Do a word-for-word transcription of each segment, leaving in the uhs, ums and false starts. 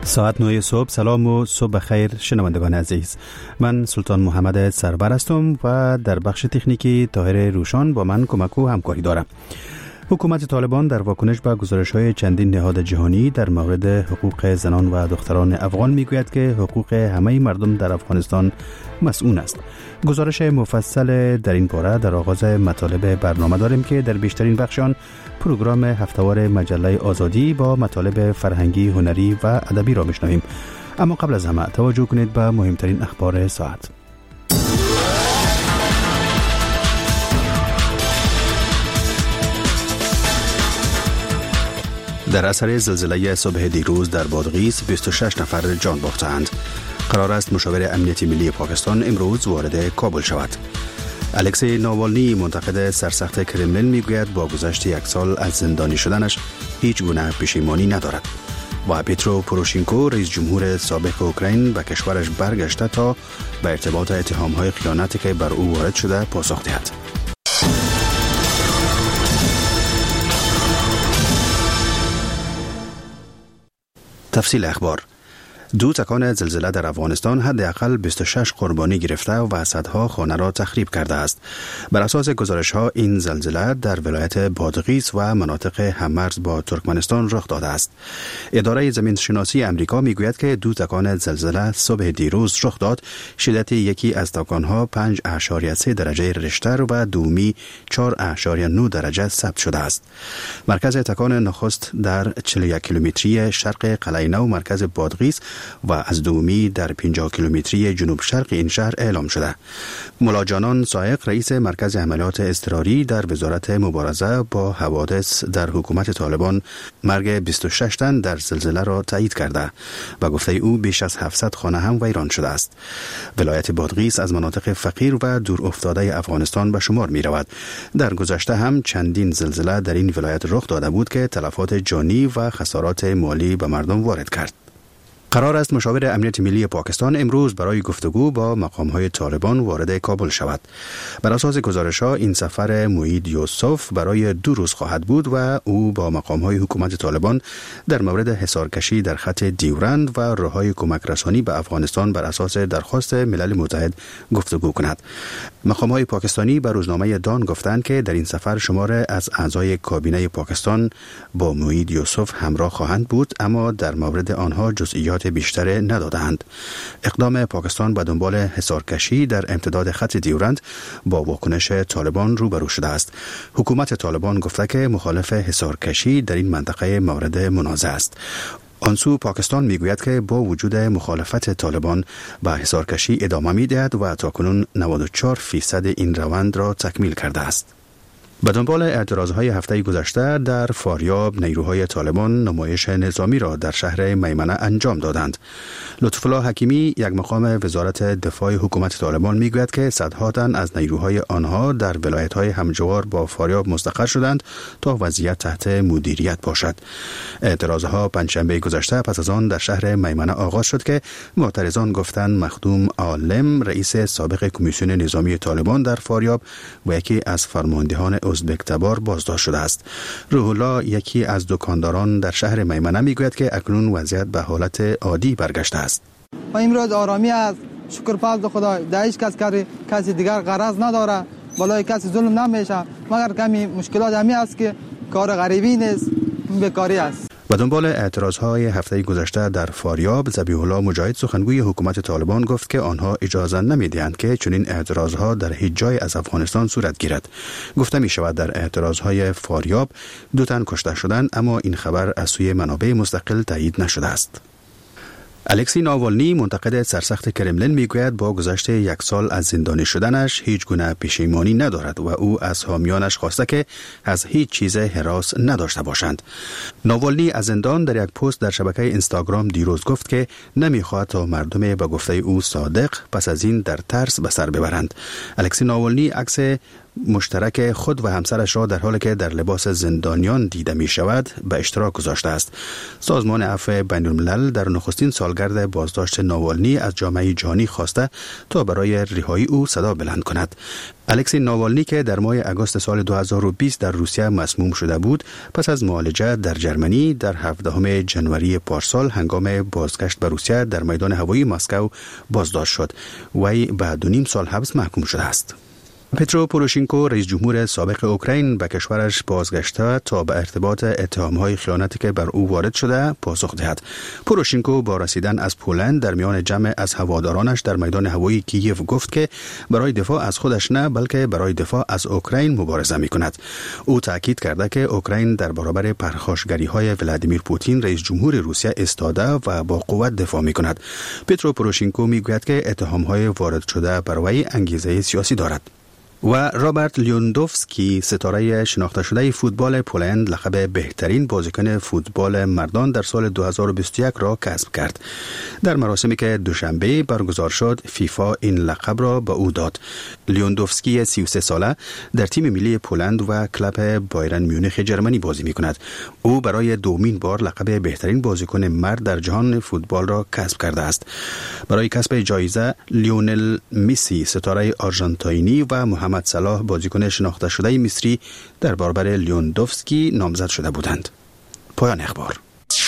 ساعت نه صبح. سلام و صبح بخیر شنوندگان عزیز. من سلطان محمد سربر هستم و در بخش تکنیکی طاهر روشان با من کمک و همکاری دارم. حکومت طالبان در واکنش به گزارش‌های چندین نهاد جهانی در مورد حقوق زنان و دختران افغان میگوید که حقوق همه مردم در افغانستان مسئول است. گزارش مفصل در این باره در آغاز مطالب برنامه داریم که در بیشترین بخش آن پروگرام هفته‌وار مجله آزادی با مطالب فرهنگی، هنری و ادبی را میشنویم. اما قبل از همه توجه کنید به مهمترین اخبار ساعت. در اثر زلزله صبح دیروز در بادغیس بیست و شش نفر جان باختند. قرار است مشاور امنیتی ملی پاکستان امروز وارد کابل شود. الکسی ناوالنی منتقد سرسخت کرملین میگوید با گذشت یک سال از زندانی شدنش هیچ گونه پشیمانی ندارد. و پیترو پوروشینکو رئیس جمهور سابق اوکراین به کشورش برگشته تا به ارتباط اتهام‌های خیانتی که بر او وارد شده پاسخ دهد. تفصیل اخبار. دو تکان زلزله در افغانستان حداقل بیست و شش قربانی گرفته و صدها خانه را تخریب کرده است. بر اساس گزارش‌ها این زلزله در ولایت بادغیس و مناطق هممرز با ترکمنستان رخ داده است. اداره زمین شناسی امریکا میگوید که دو تکان زلزله صبح دیروز رخ داد. شدت یکی از تکان‌ها پنج اعشاریه سه درجه ریشتر و دومی چهار اعشاریه نه درجه ثبت شده است. مرکز تکان نخست در چهل و یک کیلومتری شرق قلعه نو مرکز بادغیس و از دومی در پنجاه کیلومتری جنوب شرق این شهر اعلام شده. ملا جانان سائق رئیس مرکز عملیات اضطراری در وزارت مبارزه با حوادث در حکومت طالبان مرگ بیست و شش تن در زلزله را تایید کرده و گفته او بیش از هفتصد خانه هم ویران شده است. ولایت بادغیس از مناطق فقیر و دور افتاده افغانستان به شمار می رود. در گذشته هم چندین زلزله در این ولایت رخ داده بود که تلفات جانی و خسارات مالی به مردم وارد کرد. قرار است مشاور امنیت ملی پاکستان امروز برای گفتگو با مقام‌های طالبان وارد کابل شود. بر اساس گزارش‌ها این سفر موید یوسف برای دو روز خواهد بود و او با مقام‌های حکومت طالبان در مورد حصارکشی در خط دیورند و راه‌های کمک رسانی به افغانستان بر اساس درخواست ملل متحد گفتگو کند. مقام‌های پاکستانی به روزنامه دان گفتند که در این سفر شمار از اعضای کابینه پاکستان با موید یوسف همراه خواهند بود، اما در مورد آنها جزئیات بیشتر ندادند. اقدام پاکستان به دنبال حصارکشی در امتداد خط دیورند با واکنش طالبان روبرو شده است. حکومت طالبان گفته که مخالف حصارکشی در این منطقه مورد منازعه است. آنسو پاکستان میگوید که با وجود مخالفت طالبان به حصارکشی ادامه میدهد و تاکنون نود و چهار فیصد این روند را تکمیل کرده است. به دنبال اعتراضهای هفته گذشته در فاریاب نیروهای طالبان نمایش نظامی را در شهر میمنه انجام دادند. لطف الله حکیمی یک مقام وزارت دفاع حکومت طالبان میگوید که صدها تن از نیروهای آنها در ولایت‌های همجوار با فاریاب مستقر شدند تا وضعیت تحت مدیریت باشد. اعتراضها پنجشنبه گذشته پس از آن در شهر میمنه آغاز شد که معترضان گفتند مخدوم عالم رئیس سابق کمیسیون نظامی طالبان در فاریاب و یکی از فرماندهان ازبک تبار بازداشت شده است. روح الله یکی از دکانداران در شهر میمنه میگوید که اکنون وضعیت به حالت عادی برگشته است. و امروز آرامی است، شکر پاک خدا، در هیچ کس کاری کسی دیگر غرض نداره، بالای کسی ظلم نمیشه، مگر کمی مشکلات همی است که کار غریبی نیست، بیکاری است. و دنبال اعتراضهای هفته گذشته در فاریاب، ذبیح الله مجاهد سخنگوی حکومت طالبان گفت که آنها اجازه نمیدهند که چنین اعتراضها در هیچ جای از افغانستان صورت گیرد. گفته می شود در اعتراضهای فاریاب دو تن کشته شدند، اما این خبر از سوی منابع مستقل تایید نشده است. الکسی ناوالنی منتقد سرسخت کرملین میگوید با گذشت یک سال از زندانی شدنش هیچ گونه پشیمانی ندارد و او از حامیانش خواسته که از هیچ چیز هراس نداشته باشند. ناوالنی از زندان در یک پست در شبکه اینستاگرام دیروز گفت که نمیخواهد تا مردم به گفته او صادق پس از این در ترس به سر ببرند. الکسی ناوالنی عکس مشترک خود و همسرش را در حالی که در لباس زندانیان دیده می شود به اشتراک گذاشته است. سازمان عفو بین الملل در نخستین سالگرد بازداشت ناوالنی از جامعه جهانی خواسته تا برای رهایی او صدا بلند کند. الکسی ناوالنی که در ماه آگوست سال دو هزار و بیست در روسیه مسموم شده بود، پس از معالجه در جرمنی در هفدهم ژانویه پارسال هنگام بازگشت به روسیه در میدان هوایی مسکو بازداشت شد. وی به دو نیم سال حبس محکوم شده است. پترو پوروشینکو رئیس جمهور سابق اوکراین به کشورش بازگشته تا به ارتباط اتهام‌های خیانتی که بر او وارد شده پاسخ دهد. پوروشینکو با رسیدن از پولند در میان جمع از هوادارانش در میدان هوایی کییف گفت که برای دفاع از خودش نه بلکه برای دفاع از اوکراین مبارزه می‌کند. او تاکید کرده که اوکراین در برابر پرخاشگری‌های ولادیمیر پوتین رئیس جمهور روسیه ایستاده و با قوت دفاع می‌کند. پترو پوروشینکو می‌گوید که اتهام‌های وارد شده بر وی انگیزه سیاسی دارد. و رابرت لیوندوفسکی ستاره شناخته شده فوتبال پولند لقب بهترین بازیکن فوتبال مردان در سال دو هزار و بیست و یک را کسب کرد. در مراسمی که دوشنبه برگزار شد فیفا این لقب را به او داد. لیوندوفسکی سی و سه ساله در تیم ملی پولند و کلب بایرن میونخ جرمنی بازی می کند. او برای دومین بار لقب بهترین بازیکن مرد در جهان فوتبال را کسب کرده است. برای کسب جایزه لیونل مسی ستاره آرژانتینی و محمد صلاح بازیکن شناخته شده مصری در برابر لیوندوفسکی نامزد شده بودند. پایان اخبار.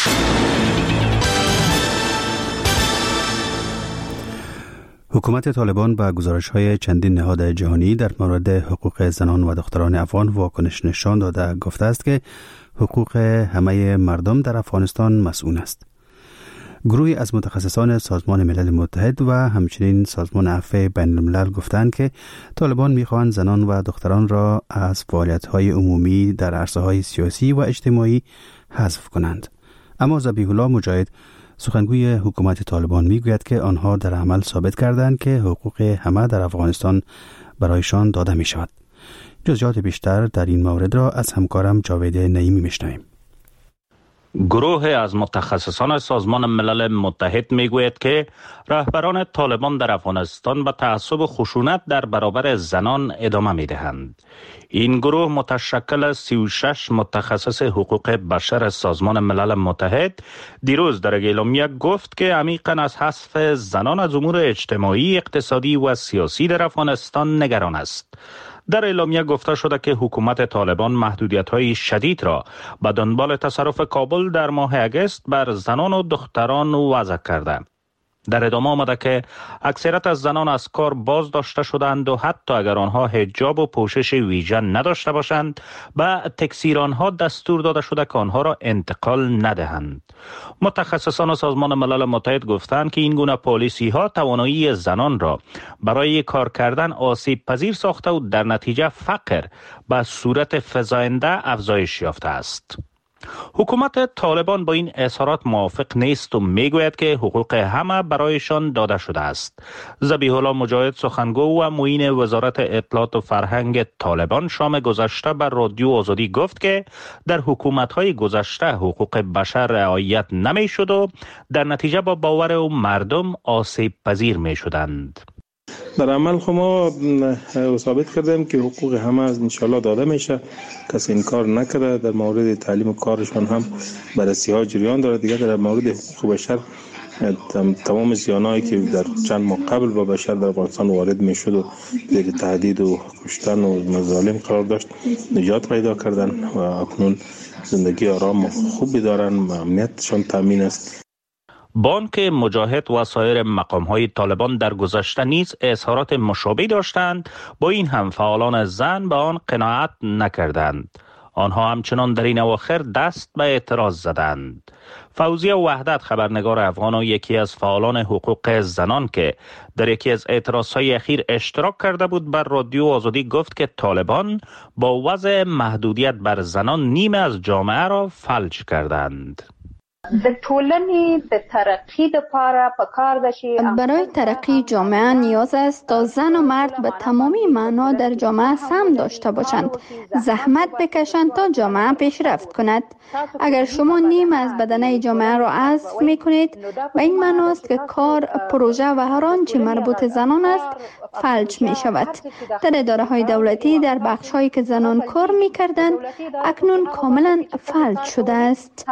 حکومت طالبان با گزارش‌های چندین نهاد جهانی در مورد حقوق زنان و دختران افغان واکنش نشان داده گفته است که حقوق همه مردم در افغانستان مسئول است. گروهی از متخصصان سازمان ملل متحد و همچنین سازمان عفو بین الملل گفتند که طالبان می‌خواهند زنان و دختران را از فعالیت‌های عمومی در عرصه‌های سیاسی و اجتماعی حذف کنند. اما ذبیح الله مجاهد سخنگوی حکومت طالبان میگوید که آنها در عمل ثابت کردند که حقوق همه در افغانستان برایشان داده می شود. جزئیات بیشتر در این مورد را از همکارم جاوید نعیمی میشنویم. گروه از متخصصان سازمان ملل متحد میگوید که رهبران طالبان در افغانستان به تعصب و خشونت در برابر زنان ادامه میدهند. این گروه متشکل از سی و شش متخصص حقوق بشر سازمان ملل متحد دیروز در اعلامیه گفت که عمیقاً از حذف زنان از امور اجتماعی، اقتصادی و سیاسی در افغانستان نگران است. در اعلامیه گفته شده که حکومت طالبان محدودیت‌های شدید را به دنبال تصرف کابل در ماه اگست بر زنان و دختران وضع کرده. در ادامه آمده که اکثریت از زنان از کار باز داشته شدند و حتی اگر آنها حجاب و پوشش ویژه نداشته باشند به تکثیرانها دستور داده شده که آنها را انتقال ندهند. متخصصان سازمان ملل متحد گفتند که این گونه پالیسی ها توانایی زنان را برای کار کردن آسیب پذیر ساخته و در نتیجه فقر به صورت فزاینده افزایش یافته است. حکومت طالبان با این اظهارات موافق نیست و میگوید که حقوق همه برایشان داده شده است. ذبیح الله مجاهد سخنگو و معین وزارت اطلاعات و فرهنگ طالبان شام گذشته بر رادیو آزادی گفت که در حکومت‌های گذشته حقوق بشر رعایت نمی‌شد و در نتیجه با باور و مردم آسیب پذیر می‌شدند. در عمل خو ما ثابت کردیم که حقوق همه از انشالله داده میشه. کسی این کار نکرده. در مورد تعلیم و کارشان هم بررسی ها جریان داره. دیگه در مورد حقوق بشر تمام زیانایی که در چند ماه قبل با بشر در افغانستان وارد میشد و زیر تهدید و کشتن و مظالم قرار داشت نجات پیدا کردن و اکنون زندگی آرام و خوبی دارن و امنیتشان تامین است. بانک مجاهد و سایر مقام‌های طالبان در گذشته نیز اظهارات مشابه داشتند، با این هم فعالان زن به آن قناعت نکردند. آنها همچنان در این اواخر دست به اعتراض زدند. فوزیه وحدت خبرنگار افغان و یکی از فعالان حقوق زنان که در یکی از اعتراضهای اخیر اشتراک کرده بود بر رادیو آزادی گفت که طالبان با وضع محدودیت بر زنان نیمه از جامعه را فلج کردند. برای ترقی جامعه نیاز است تا زن و مرد به تمامی معنا در جامعه سهم داشته باشند، زحمت بکشند تا جامعه پیشرفت کند. اگر شما نیم از بدنه جامعه را حذف می کنید، به این معنا است که کار، پروژه و هر آنچه مربوط زنان است فلج می شود. در اداره های دولتی در بخش هایی که زنان کار می کردند اکنون کاملا فلج شده است.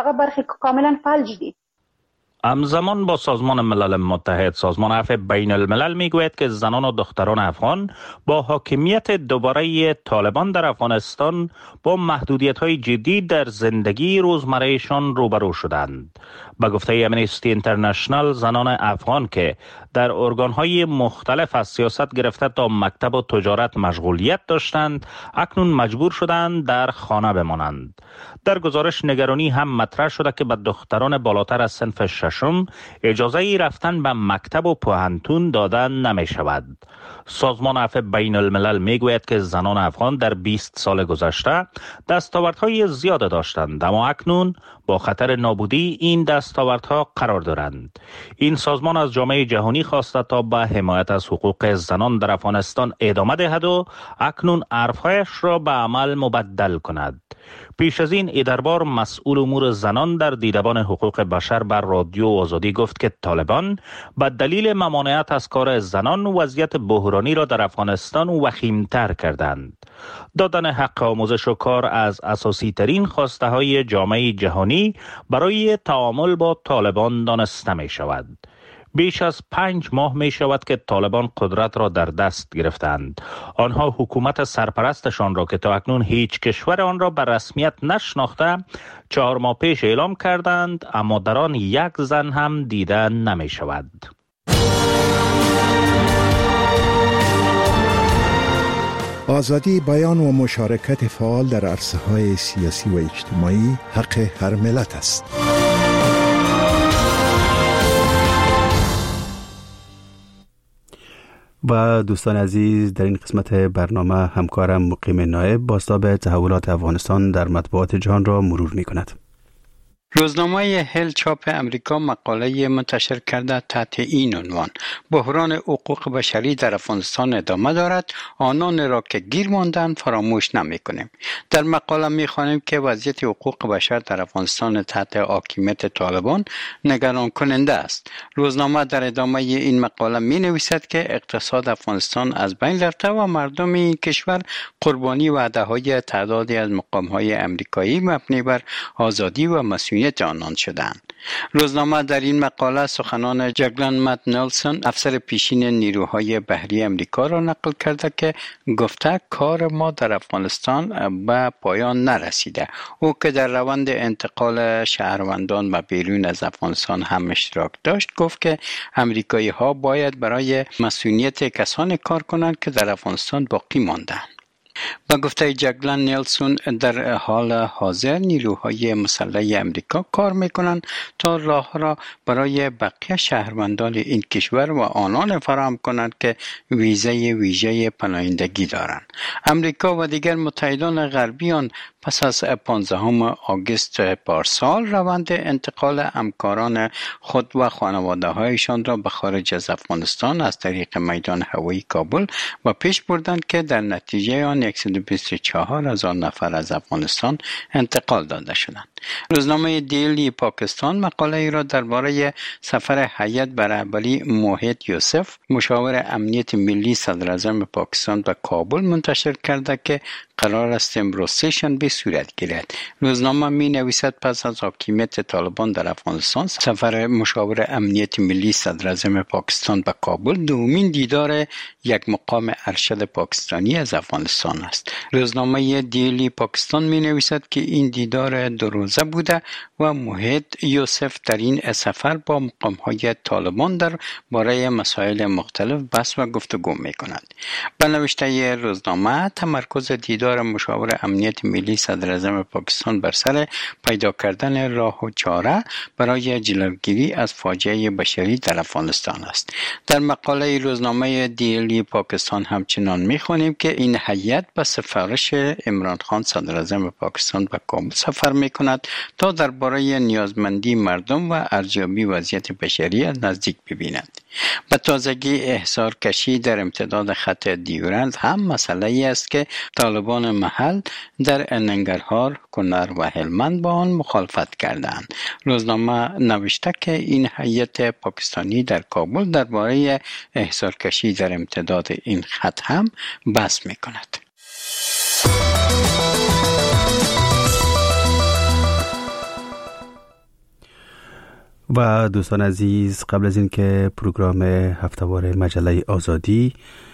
همزمان با سازمان ملل متحد، سازمان عفو بین الملل میگوید که زنان و دختران افغان با حاکمیت دوباره طالبان در افغانستان با محدودیت های جدی در زندگی روزمرهشان روبرو شدند. به گفته امنیستی اینترنشنال، زنان افغان که در ارگان های مختلف از سیاست گرفته تا مکتب و تجارت مشغولیت داشتند، اکنون مجبور شدند در خانه بمانند. در گزارش نگرانی هم مطرح شده که به دختران بالاتر از صنف ششم اجازه ای رفتن به مکتب و پوهنتون دادن نمی شود. سازمان عفو بین الملل می گوید که زنان افغان در بیست سال گذشته دستاوردهای زیاد داشتند، اما اکنون با خطر نابودی این دستاوردها قرار دارند. این سازمان از جامعه جهانی خواسته تا به حمایت از حقوق زنان در افغانستان ادامه دهد و اکنون حرفهایش را به عمل مبدل کند. پیش از این ایدربار مسئول امور زنان در دیدبان حقوق بشر بر رادیو آزادی گفت که طالبان به دلیل ممانعت از کار زنان وضعیت بحرانی را در افغانستان وخیمتر کردند. دادن حق آموزش و کار از اساسی ترین خواسته های جامعه جهانی برای تعامل با طالبان دانسته می شود. بیش از پنج ماه می شود که طالبان قدرت را در دست گرفتند. آنها حکومت سرپرستشان را که تا اکنون هیچ کشور آن را به رسمیت نشناخته چهار ماه پیش اعلام کردند، اما در آن یک زن هم دیده نمی شود. آزادی بیان و مشارکت فعال در عرصه‌های سیاسی و اجتماعی حق هر ملت است. و دوستان عزیز، در این قسمت برنامه همکارم مقیم نایب بازتاب تحولات افغانستان در مطبوعات جهان را مرور می کند. روزنامه هل چاپ امریکا مقاله منتشر کرده تحت این عنوان: بحران حقوق بشری در افغانستان ادامه دارد، آنان را که گیر ماندند فراموش نمی کنیم. در مقاله می خوانیم که وضعیت حقوق بشر در افغانستان تحت حاکمیت طالبان نگران کننده است. روزنامه در ادامه این مقاله می نویسد که اقتصاد افغانستان از بین رفته و مردم این کشور قربانی وعده های تعدادی از مقام های امریکایی مبنی بر آزادی و مسئولیت آنان شدند. روزنامه در این مقاله سخنان جگلن مت نلسون، افسر پیشین نیروهای بحری امریکا را نقل کرده که گفته کار ما در افغانستان به پایان نرسیده. او که در روند انتقال شهروندان به بیرون از افغانستان هم اشتراک داشت، گفت که امریکایی ها باید برای مسئولیت کسانی کار کنند که در افغانستان باقی ماندند. با گفته جگلن نیلسون، در حال حاضر نیروهای مسلح امریکا کار میکنند تا راه را برای بقیه شهروندان این کشور و آنان فراهم کنند که ویزه ویژه پناهندگی دارند. امریکا و دیگر متحدان غربیان پس از پانزدهم آگوست پارسال روند انتقال همکاران خود و خانواده هایشان را به خارج از افغانستان از طریق میدان هوایی کابل و پیش بردند که در نتیجه آن صد و بیست و چهار هزار نفر از افغانستان انتقال داده شدند. روزنامه دیلی پاکستان مقاله ای را درباره سفر هیئت به رهبری موحد یوسف، مشاور امنیت ملی صدر اعظم پاکستان به کابل منتشر کرده که قرار است امروز سه‌شنبه صورت گیرد. روزنامه می نویسد پس از حاکمیت طالبان در افغانستان، سفر مشاور امنیت ملی صدر اعظم پاکستان به کابل دومین دیدار یک مقام ارشد پاکستانی از افغانستان است. روزنامه دیلی پاکستان می نویسد که این دیدار دو روزه بوده و موحد یوسف در این سفر با مقام های طالبان در باره مسائل مختلف بحث و گفتگو می کند. به نوشته روزنامه، تمرکز دیدار اقتدار مشاور امنیت ملی صدر اعظم پاکستان بر سر پیدا کردن راه و چاره برای جلوگیری از فاجعه بشری در افغانستان است. در مقاله روزنامه دیلی پاکستان همچنان می‌خوانیم که این هیئت به سفارش عمران خان صدر اعظم پاکستان به کابل سفر می‌کند تا درباره نیازمندی مردم و ارزیابی وضعیت بشری از نزدیک ببیند. به تازگی احصار کشی در امتداد خط دیورند هم مسئله است که طالبان محل در ننگرهار، کنر و هلمند با آن مخالفت کردند. روزنامه نوشته که این هیئت پاکستانی در کابل درباره احصار کشی در امتداد این خط هم بحث می‌کند. و دوستان عزیز، قبل از این که پروگرام هفته‌وار مجله آزادی